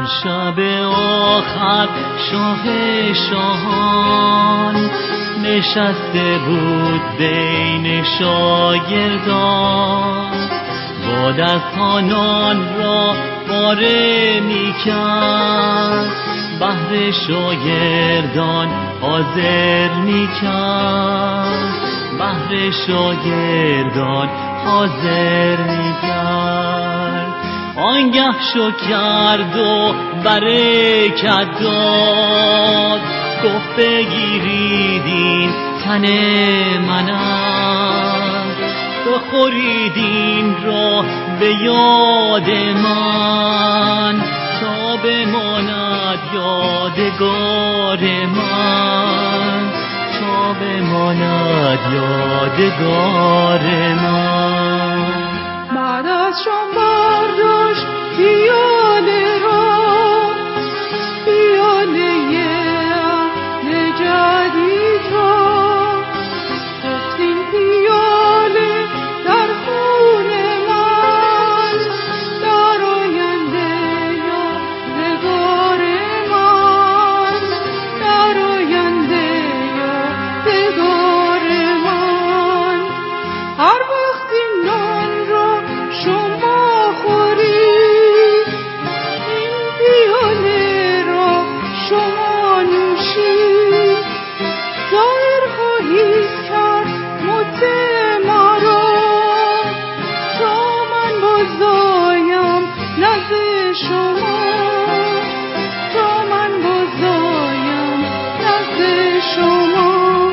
آن شب آخر شاه شاهان نشسته بود بین شاگردان، با دستانان را پاره می‌کرد، بهر شاگردان حاضر می‌کرد، بهر شاگردان حاضر می‌کرد. آنگه شو کرد و برکت داد، گفت بگیرید این تن من است، بخورید این را به یاد من، تا بماند یادگار من، تا بماند یادگار من. بعد از شام برداشت پیاله را، پیاله عهد جدید را، گفت این پیاله در خون من، در آینده یادگار من، در آینده یادگار من. هر وقت این نان را شما خورید، این پیاله را شما نوشید، ظاهر خواهید کرد موت مرا، تا من بازآیم نزد شما، تا من بازآیم نزد شما.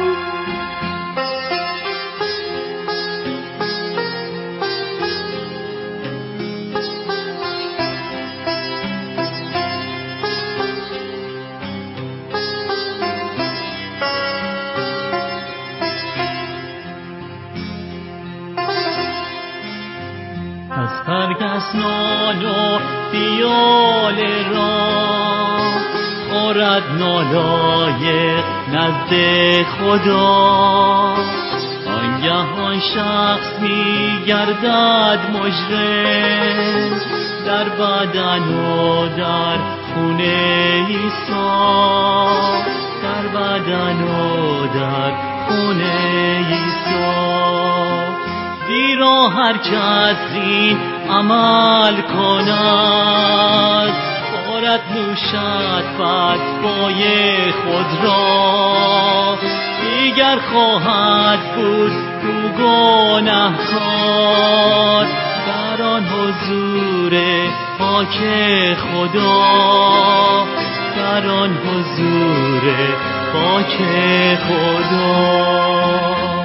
از فرگس نان و پیاله را، خورد نالایق نزد خدا. آنگه آن شخص می گردد مجرم، در بدن و در خون عیسی، در بدن و در خون عیسی. زیرا هر کس این عمل کند، خورد نوشد فتوای خود را، دیگر خواهد بود او گنهکار در آن حضور پاک خدا، در آن حضور پاک خدا.